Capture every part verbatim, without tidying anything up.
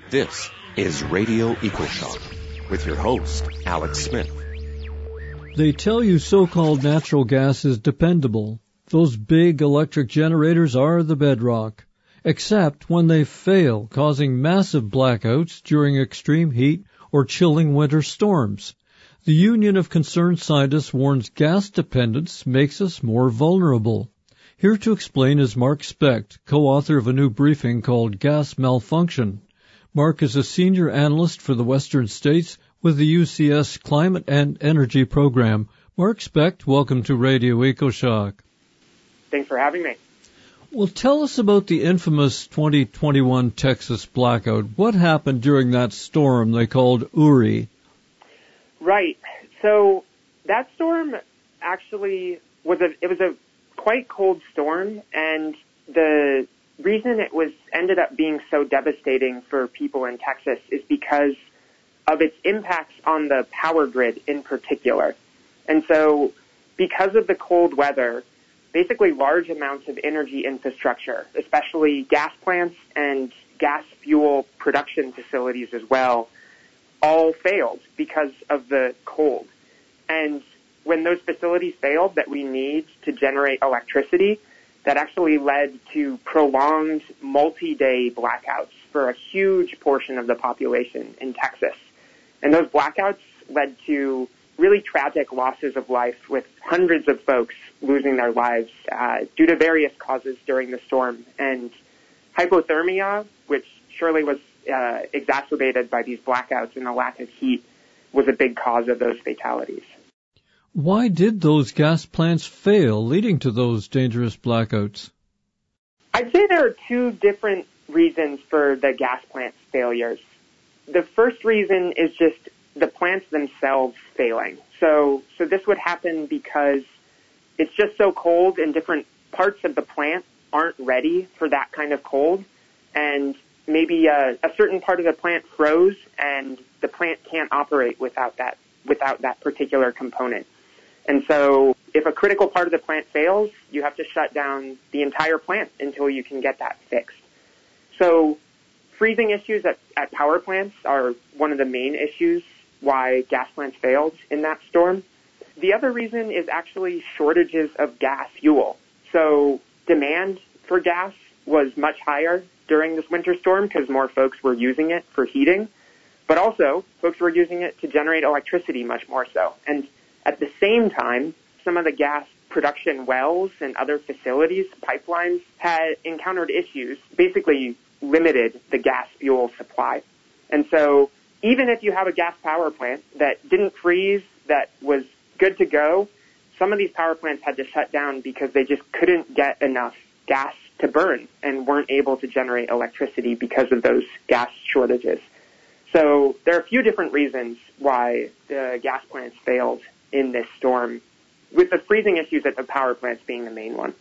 This is Radio EcoShock with your host, Alex Smith. They tell you so-called natural gas is dependable. Those big electric generators are the bedrock. Except when they fail, causing massive blackouts during extreme heat or chilling winter storms. The Union of Concerned Scientists warns gas dependence makes us more vulnerable. Here to explain is Mark Specht, co-author of a new briefing called Gas Malfunction. Mark is a senior analyst for the Western States with the U C S Climate and Energy Program. Mark Specht, welcome to Radio EcoShock. Thanks for having me. Well, tell us about the infamous twenty twenty-one Texas blackout. What happened during that storm they called Uri? Right. So that storm actually was a it was a quite cold storm, and the reason it was ended up being so devastating for people in Texas is because of its impacts on the power grid in particular. And so because of the cold weather, basically large amounts of energy infrastructure, especially gas plants and gas fuel production facilities as well, all failed because of the cold. And when those facilities failed that we need to generate electricity, that actually led to prolonged multi-day blackouts for a huge portion of the population in Texas. And those blackouts led to really tragic losses of life, with hundreds of folks losing their lives uh, due to various causes during the storm. And hypothermia, which surely was uh, exacerbated by these blackouts and the lack of heat, was a big cause of those fatalities. Why did those gas plants fail, leading to those dangerous blackouts? I'd say there are two different reasons for the gas plants' failures. The first reason is just the plants themselves failing. So, so this would happen because it's just so cold and different parts of the plant aren't ready for that kind of cold. And maybe a, a certain part of the plant froze and the plant can't operate without that, without that particular component. And so if a critical part of the plant fails, you have to shut down the entire plant until you can get that fixed. So freezing issues at, at power plants are one of the main issues why gas plants failed in that storm. The other reason is actually shortages of gas fuel. So demand for gas was much higher during this winter storm because more folks were using it for heating, but also folks were using it to generate electricity much more so. And at the same time, some of the gas production wells and other facilities, pipelines, had encountered issues, basically limited the gas fuel supply. And so even if you have a gas power plant that didn't freeze, that was good to go, some of these power plants had to shut down because they just couldn't get enough gas to burn and weren't able to generate electricity because of those gas shortages. So there are a few different reasons why the gas plants failed in this storm, with the freezing issues at the power plants being the main one.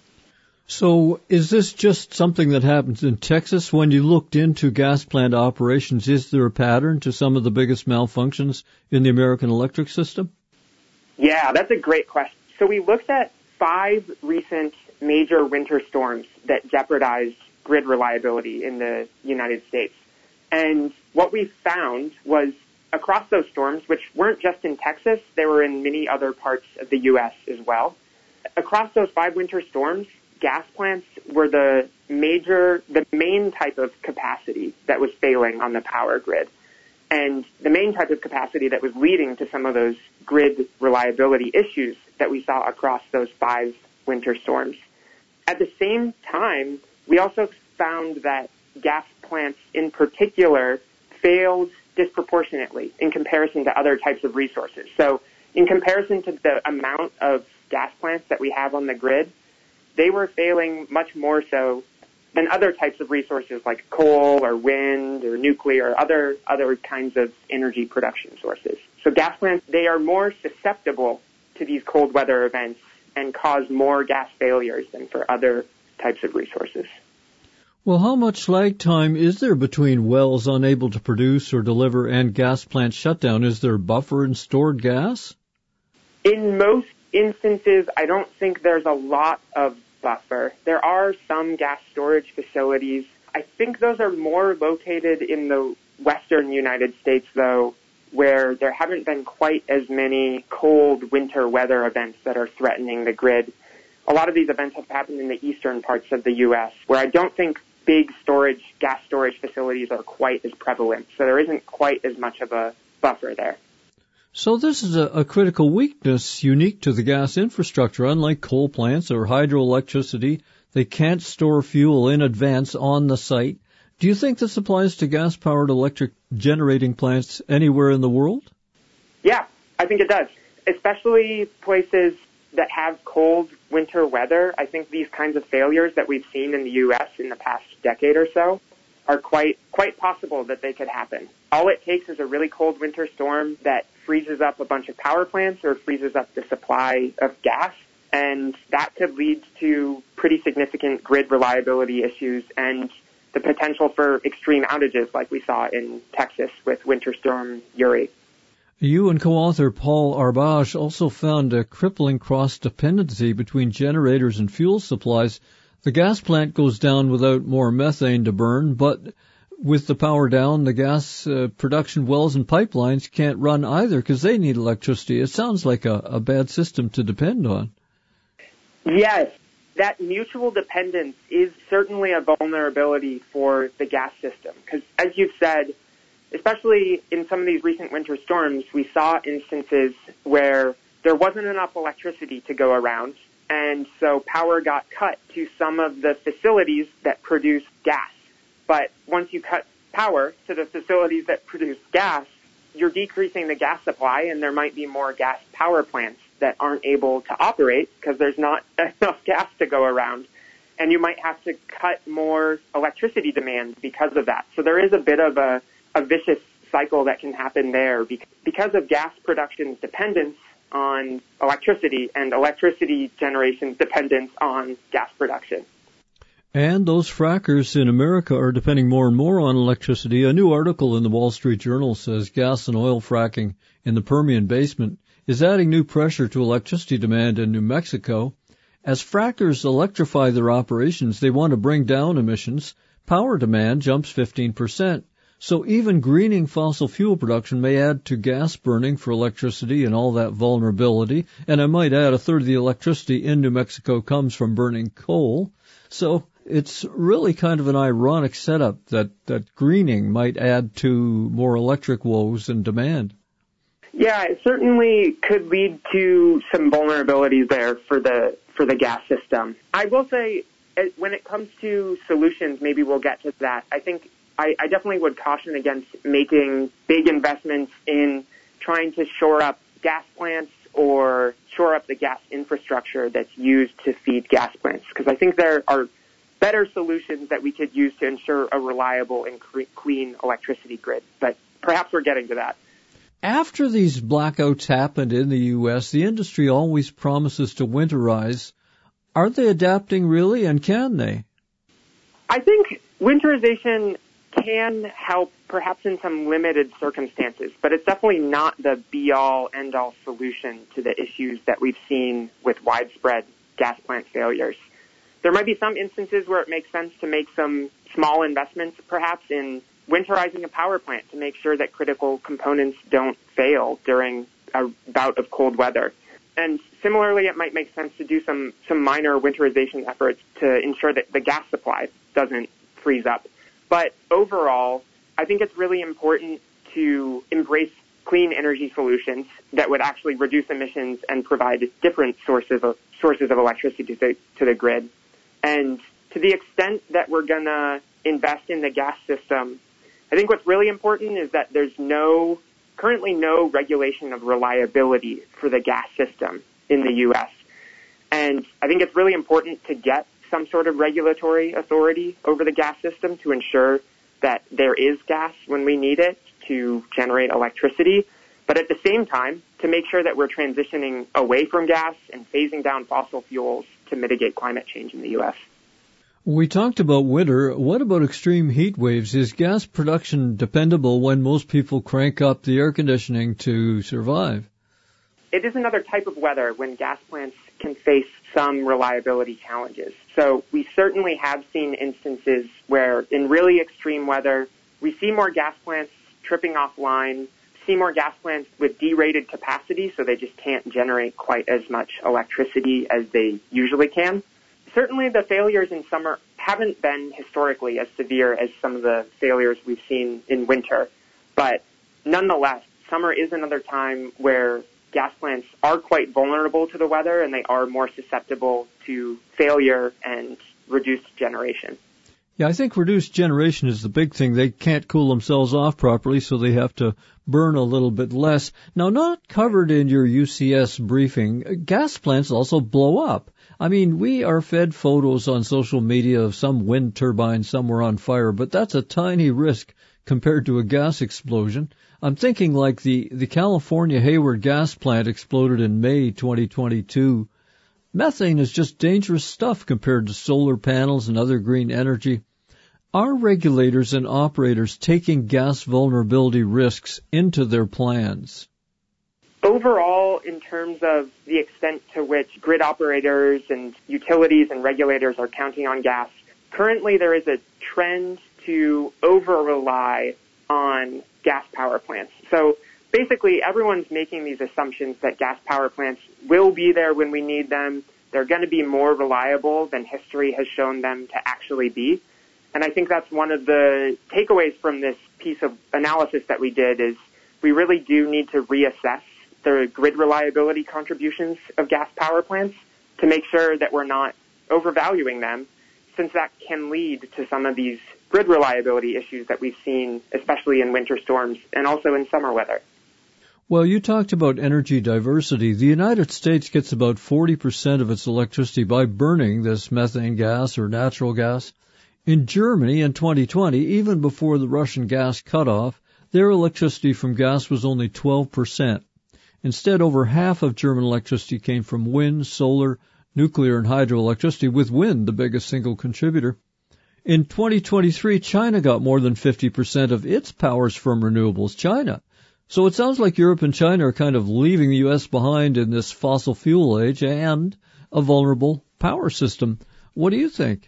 So is this just something that happens in Texas? When you looked into gas plant operations, is there a pattern to some of the biggest malfunctions in the American electric system? Yeah, that's a great question. So we looked at five recent major winter storms that jeopardized grid reliability in the United States. And what we found was across those storms, which weren't just in Texas, they were in many other parts of the U S as well. Across those five winter storms, gas plants were the major, the main type of capacity that was failing on the power grid. And the main type of capacity that was leading to some of those grid reliability issues that we saw across those five winter storms. At the same time, we also found that gas plants in particular failed disproportionately in comparison to other types of resources. So in comparison to the amount of gas plants that we have on the grid, they were failing much more so than other types of resources like coal or wind or nuclear or other, other kinds of energy production sources. So gas plants, they are more susceptible to these cold weather events and cause more gas failures than for other types of resources. Well, how much lag time is there between wells unable to produce or deliver and gas plant shutdown? Is there buffer and stored gas? In most instances, I don't think there's a lot of buffer. There are some gas storage facilities I think those are more located in the western United States, though, where there haven't been quite as many cold winter weather events that are threatening the grid. A lot of these events have happened in the eastern parts of the U S, where I don't think big storage, gas storage facilities are quite as prevalent. So there isn't quite as much of a buffer there. So this is a, a critical weakness unique to the gas infrastructure. Unlike coal plants or hydroelectricity, they can't store fuel in advance on the site. Do you think this applies to gas-powered electric generating plants anywhere in the world? Yeah, I think it does, especially places that have cold winter weather. I think these kinds of failures that we've seen in the U S in the past decade or so are quite quite possible that they could happen. All it takes is a really cold winter storm that freezes up a bunch of power plants or freezes up the supply of gas, and that could lead to pretty significant grid reliability issues and the potential for extreme outages like we saw in Texas with Winter Storm Uri. You and co-author Paul Arbage also found a crippling cross-dependency between generators and fuel supplies. The gas plant goes down without more methane to burn, but with the power down, the gas uh, production wells and pipelines can't run either because they need electricity. It sounds like a, a bad system to depend on. Yes, that mutual dependence is certainly a vulnerability for the gas system because, as you've said, especially in some of these recent winter storms, we saw instances where there wasn't enough electricity to go around, and so power got cut to some of the facilities that produce gas. But once you cut power to the facilities that produce gas, you're decreasing the gas supply, and there might be more gas power plants that aren't able to operate because there's not enough gas to go around. And you might have to cut more electricity demand because of that. So there is a bit of a a vicious cycle that can happen there because of gas production's dependence on electricity and electricity generation's dependence on gas production. And those frackers in America are depending more and more on electricity. A new article in the Wall Street Journal says gas and oil fracking in the Permian Basin is adding new pressure to electricity demand in New Mexico. As frackers electrify their operations, they want to bring down emissions. Power demand jumps fifteen percent. So even greening fossil fuel production may add to gas burning for electricity and all that vulnerability. And I might add a third of the electricity in New Mexico comes from burning coal. So it's really kind of an ironic setup that, that greening might add to more electric woes and demand. Yeah, it certainly could lead to some vulnerabilities there for the for the gas system. I will say, when it comes to solutions, maybe we'll get to that. I think I, I definitely would caution against making big investments in trying to shore up gas plants or shore up the gas infrastructure that's used to feed gas plants, because I think there are better solutions that we could use to ensure a reliable and cre- clean electricity grid. But perhaps we're getting to that. After these blackouts happened in the U S, the industry always promises to winterize. Are they adapting really, and can they? I think winterization can help perhaps in some limited circumstances, but it's definitely not the be-all, end-all solution to the issues that we've seen with widespread gas plant failures. There might be some instances where it makes sense to make some small investments, perhaps in winterizing a power plant to make sure that critical components don't fail during a bout of cold weather. And similarly, it might make sense to do some, some minor winterization efforts to ensure that the gas supply doesn't freeze up. But overall, I think it's really important to embrace clean energy solutions that would actually reduce emissions and provide different sources of, sources of electricity to the, to the grid. And to the extent that we're going to invest in the gas system, I think what's really important is that there's no, currently no regulation of reliability for the gas system in the U S. And I think it's really important to get some sort of regulatory authority over the gas system to ensure that there is gas when we need it to generate electricity, but at the same time, to make sure that we're transitioning away from gas and phasing down fossil fuels to mitigate climate change in the U S. We talked about winter. What about extreme heat waves? Is gas production dependable when most people crank up the air conditioning to survive? It is another type of weather when gas plants can face some reliability challenges. So we certainly have seen instances where in really extreme weather, we see more gas plants tripping offline, see more gas plants with derated capacity, so they just can't generate quite as much electricity as they usually can. Certainly the failures in summer haven't been historically as severe as some of the failures we've seen in winter, but nonetheless, summer is another time where gas plants are quite vulnerable to the weather and they are more susceptible to failure and reduced generation. Yeah, I think reduced generation is the big thing. They can't cool themselves off properly, so they have to burn a little bit less. Now, not covered in your U C S briefing, gas plants also blow up. I mean, we are fed photos on social media of some wind turbine somewhere on fire, but that's a tiny risk compared to a gas explosion. I'm thinking like the, the California Hayward gas plant exploded in May twenty twenty-two. Methane is just dangerous stuff compared to solar panels and other green energy. Are regulators and operators taking gas vulnerability risks into their plans? Overall, in terms of the extent to which grid operators and utilities and regulators are counting on gas, currently there is a trend to over-rely on gas power plants. So basically, everyone's making these assumptions that gas power plants will be there when we need them. They're going to be more reliable than history has shown them to actually be. And I think that's one of the takeaways from this piece of analysis that we did is we really do need to reassess the grid reliability contributions of gas power plants to make sure that we're not overvaluing them, since that can lead to some of these grid reliability issues that we've seen, especially in winter storms and also in summer weather. Well, you talked about energy diversity. The United States gets about forty percent of its electricity by burning this methane gas or natural gas. In Germany in twenty twenty, even before the Russian gas cutoff, their electricity from gas was only twelve percent. Instead, over half of German electricity came from wind, solar, nuclear, and hydroelectricity, with wind the biggest single contributor. In twenty twenty-three, China got more than fifty percent of its powers from renewables. China. So it sounds like Europe and China are kind of leaving the U S behind in this fossil fuel age and a vulnerable power system. What do you think?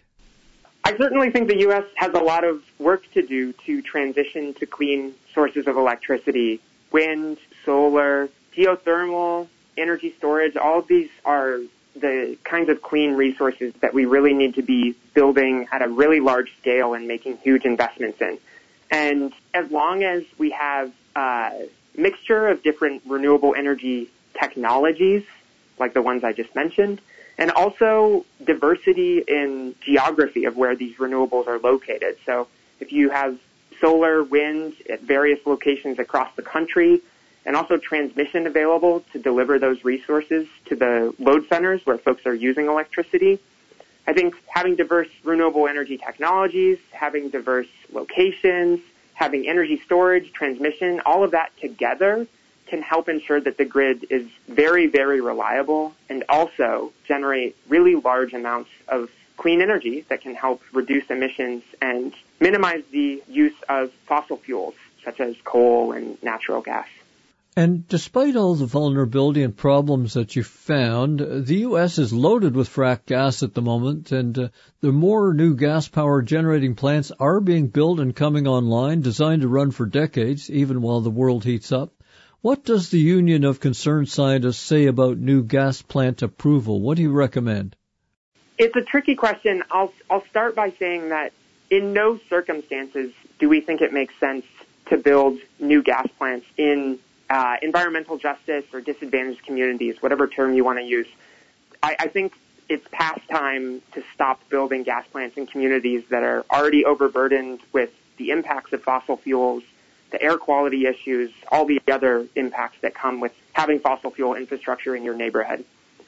I certainly think the U S has a lot of work to do to transition to clean sources of electricity. Wind, solar, geothermal, energy storage, all of these are the kinds of clean resources that we really need to be building at a really large scale and making huge investments in. And as long as we have a mixture of different renewable energy technologies, like the ones I just mentioned, and also diversity in geography of where these renewables are located. So if you have solar, wind at various locations across the country, and also transmission available to deliver those resources to the load centers where folks are using electricity, I think having diverse renewable energy technologies, having diverse locations, having energy storage, transmission, all of that together can help ensure that the grid is very, very reliable and also generate really large amounts of clean energy that can help reduce emissions and minimize the use of fossil fuels such as coal and natural gas. And despite all the vulnerability and problems that you found, the U S is loaded with frack gas at the moment, and uh, the more new gas-powered generating plants are being built and coming online, designed to run for decades, even while the world heats up. What does the Union of Concerned Scientists say about new gas plant approval? What do you recommend? It's a tricky question. I'll, I'll start by saying that in no circumstances do we think it makes sense to build new gas plants in Uh, environmental justice or disadvantaged communities, whatever term you want to use. I, I think it's past time to stop building gas plants in communities that are already overburdened with the impacts of fossil fuels, the air quality issues, all the other impacts that come with having fossil fuel infrastructure in your neighborhood.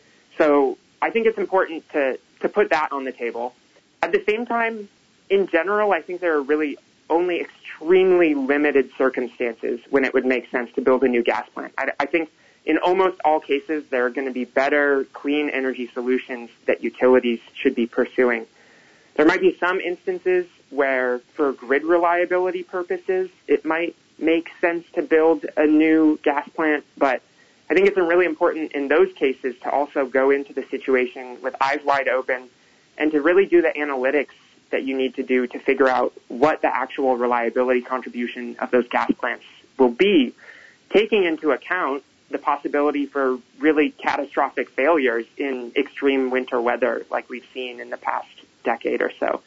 So I think it's important to, to put that on the table. At the same time, in general, I think there are really only extremely limited circumstances when it would make sense to build a new gas plant. I, I think in almost all cases there are going to be better clean energy solutions that utilities should be pursuing. There might be some instances where, for grid reliability purposes, it might make sense to build a new gas plant, but I think it's really important in those cases to also go into the situation with eyes wide open and to really do the analytics that you need to do to figure out what the actual reliability contribution of those gas plants will be, taking into account the possibility for really catastrophic failures in extreme winter weather like we've seen in the past decade or so.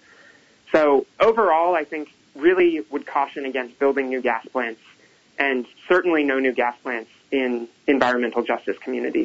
So overall, I think really would caution against building new gas plants and certainly no new gas plants in environmental justice communities.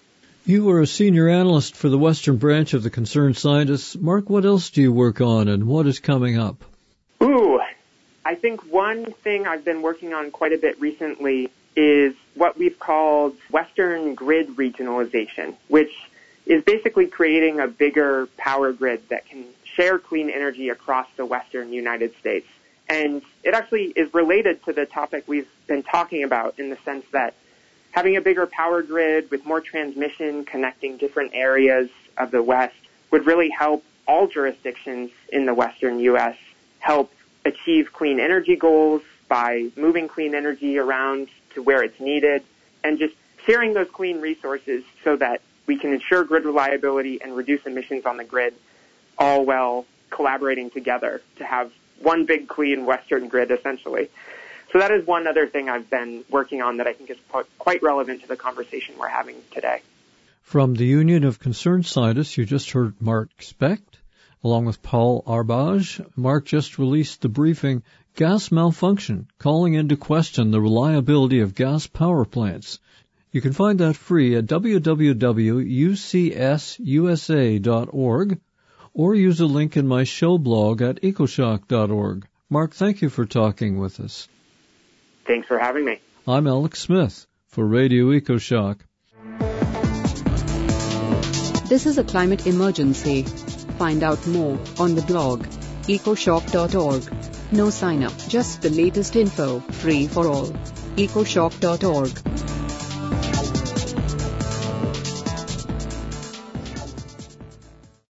You are a senior analyst for the Western branch of the Concerned Scientists. Mark, what else do you work on and what is coming up? Ooh, I think one thing I've been working on quite a bit recently is what we've called Western grid regionalization, which is basically creating a bigger power grid that can share clean energy across the Western United States. And it actually is related to the topic we've been talking about in the sense that having a bigger power grid with more transmission connecting different areas of the West would really help all jurisdictions in the Western U S help achieve clean energy goals by moving clean energy around to where it's needed and just sharing those clean resources so that we can ensure grid reliability and reduce emissions on the grid, all while collaborating together to have one big clean Western grid, essentially. So that is one other thing I've been working on that I think is quite relevant to the conversation we're having today. From the Union of Concerned Scientists, you just heard Mark Specht, along with Paul Arbage. Mark just released the briefing, Gas Malfunction, Calling into Question the Reliability of Gas Power Plants. You can find that free at w w w dot u c s u s a dot org or use a link in my show blog at ecoshock dot org. Mark, thank you for talking with us. Thanks for having me. I'm Alex Smith for Radio EcoShock. This is a climate emergency. Find out more on the blog, ecoshock dot org. No sign up, just the latest info, free for all. ecoshock dot org.